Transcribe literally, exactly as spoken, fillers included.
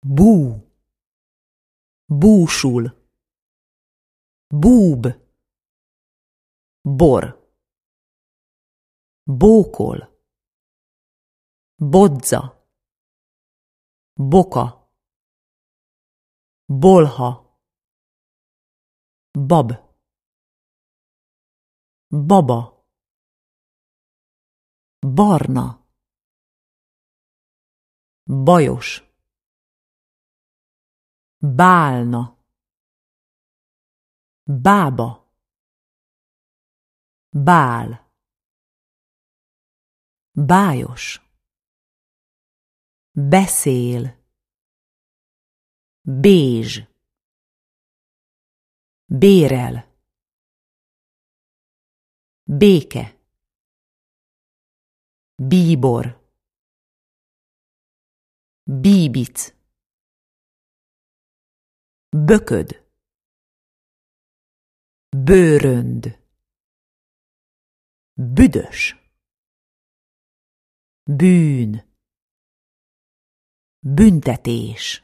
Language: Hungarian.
bú, búsul, búb, bor, bókol, bodza, boka, bolha, bab, baba, barna, bajos, bálna, bába, bál, bájos, beszél, bézs, bérel, béke, bíbor, bíbic, bököd, bőrönd, büdös, bűn, büntetés.